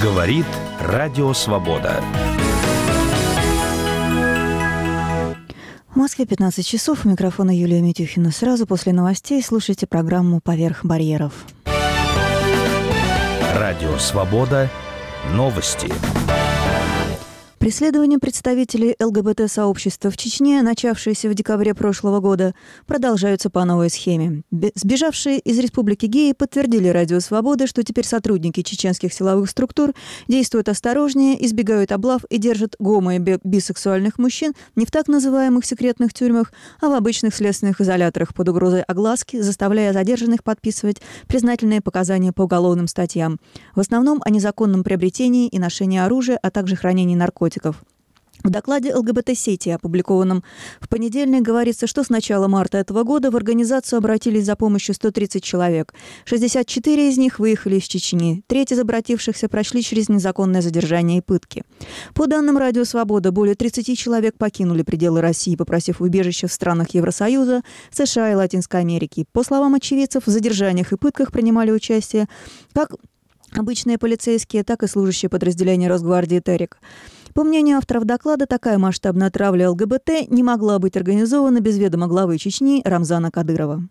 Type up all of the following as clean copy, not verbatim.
Говорит Радио Свобода. В Москве 15 часов. У микрофона Юлия Митюхина. Сразу после новостей слушайте программу «Поверх барьеров». Радио Свобода. Новости. Преследования представителей ЛГБТ-сообщества в Чечне, начавшиеся в декабре прошлого года, продолжаются по новой схеме. Сбежавшие из республики геи подтвердили Радио Свобода, что теперь сотрудники чеченских силовых структур действуют осторожнее, избегают облав и держат гомо- и бисексуальных мужчин не в так называемых секретных тюрьмах, а в обычных следственных изоляторах под угрозой огласки, заставляя задержанных подписывать признательные показания по уголовным статьям. В основном о незаконном приобретении и ношении оружия, а также хранении наркотиков. В докладе ЛГБТ-сети, опубликованном в понедельник, говорится, что с начала марта этого года в организацию обратились за помощью 130 человек. 64 из них выехали из Чечни. Треть из обратившихся прошли через незаконное задержание и пытки. По данным Радио Свобода, более 30 человек покинули пределы России, попросив убежища в странах Евросоюза, США и Латинской Америки. По словам очевидцев, в задержаниях и пытках принимали участие как обычные полицейские, так и служащие подразделения Росгвардии «Терек». По мнению авторов доклада, такая масштабная травля ЛГБТ не могла быть организована без ведома главы Чечни Рамзана Кадырова.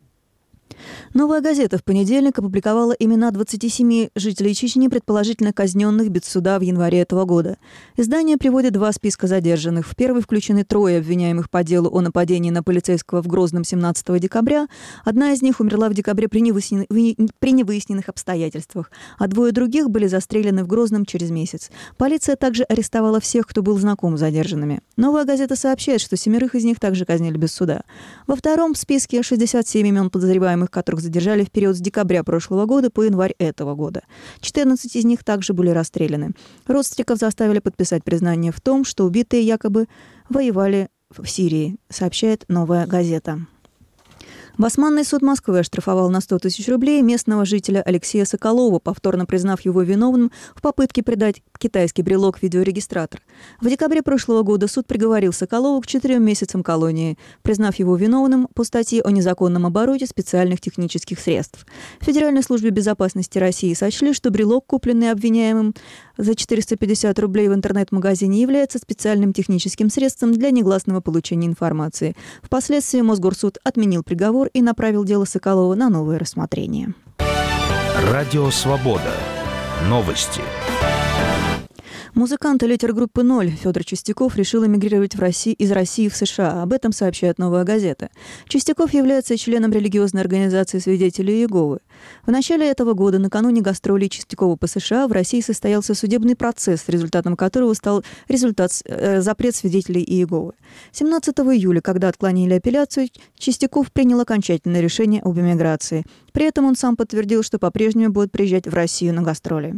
«Новая газета» в понедельник опубликовала имена 27 жителей Чечни, предположительно казненных без суда в январе этого года. Издание приводит два списка задержанных. В первый включены 3 обвиняемых по делу о нападении на полицейского в Грозном 17 декабря. Одна из них умерла в декабре при невыясненных обстоятельствах, а 2 других были застрелены в Грозном через месяц. Полиция также арестовала всех, кто был знаком с задержанными. «Новая газета» сообщает, что 7 из них также казнили без суда. Во втором списке 67 имен подозреваемых, которых задержали в период с декабря прошлого года по январь этого года. 14 из них также были расстреляны. Родственников заставили подписать признание в том, что убитые якобы воевали в Сирии, сообщает «Новая газета». Басманный суд Москвы оштрафовал на 100 тысяч рублей местного жителя Алексея Соколова, повторно признав его виновным в попытке придать китайский брелок-видеорегистратор. В декабре прошлого года суд приговорил Соколова к 4 месяцам колонии, признав его виновным по статье о незаконном обороте специальных технических средств. В Федеральной службе безопасности России сочли, что брелок, купленный обвиняемым за 450 рублей в интернет-магазине, является специальным техническим средством для негласного получения информации. Впоследствии Мосгорсуд отменил приговор и направил дело Соколова на новое рассмотрение. Радио Свобода. Новости. Музыкант и лидер группы «Ноль» Федор Чистяков решил эмигрировать из России в США. Об этом сообщает «Новая газета». Чистяков является членом религиозной организации «Свидетели Иеговы». В начале этого года, накануне гастролей Чистякова по США, в России состоялся судебный процесс, результатом которого стал запрет «Свидетелей Иеговы». 17 июля, когда отклонили апелляцию, Чистяков принял окончательное решение об эмиграции. При этом он сам подтвердил, что по-прежнему будет приезжать в Россию на гастроли.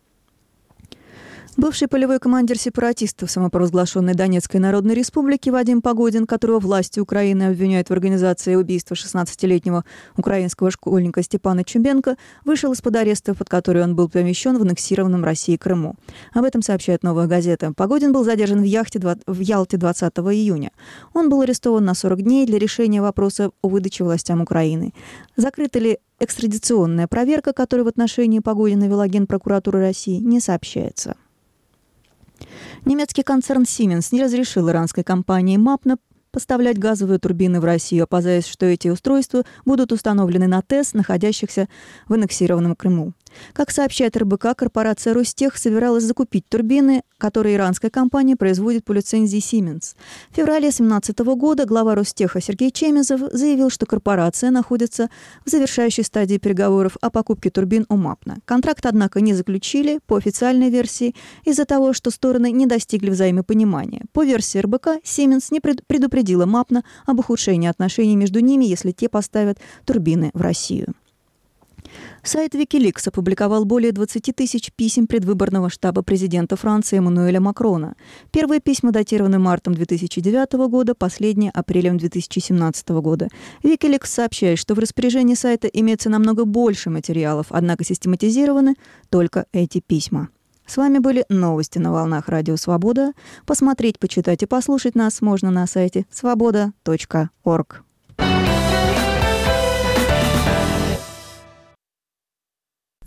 Бывший полевой командир сепаратистов самопровозглашенной Донецкой Народной Республики Вадим Погодин, которого власти Украины обвиняют в организации убийства 16-летнего украинского школьника Степана Чубенко, вышел из-под ареста, под который он был помещен в аннексированном России Крыму. Об этом сообщает «Новая газета». Погодин был задержан в Ялте 20 июня. Он был арестован на 40 дней для решения вопроса о выдаче властям Украины. Закрыта ли экстрадиционная проверка, которую в отношении Погодина вела Генпрокуратура России, не сообщается. Немецкий концерн Siemens не разрешил иранской компании Mapna поставлять газовые турбины в Россию, опасаясь, что эти устройства будут установлены на ТЭС, находящихся в аннексированном Крыму. Как сообщает РБК, корпорация Ростех собиралась закупить турбины, которые иранская компания производит по лицензии Siemens. В феврале 2017 года глава Ростеха Сергей Чемезов заявил, что корпорация находится в завершающей стадии переговоров о покупке турбин у Mapna. Контракт, однако, не заключили по официальной версии из-за того, что стороны не достигли взаимопонимания. По версии РБК, Siemens не предупредила Mapna об ухудшении отношений между ними, если те поставят турбины в Россию. Сайт Wikileaks опубликовал более 20 тысяч писем предвыборного штаба президента Франции Эммануэля Макрона. Первые письма датированы мартом 2009 года, последние – апрелем 2017 года. Wikileaks сообщает, что в распоряжении сайта имеется намного больше материалов, однако систематизированы только эти письма. С вами были новости на волнах Радио Свобода. Посмотреть, почитать и послушать нас можно на сайте svoboda.org.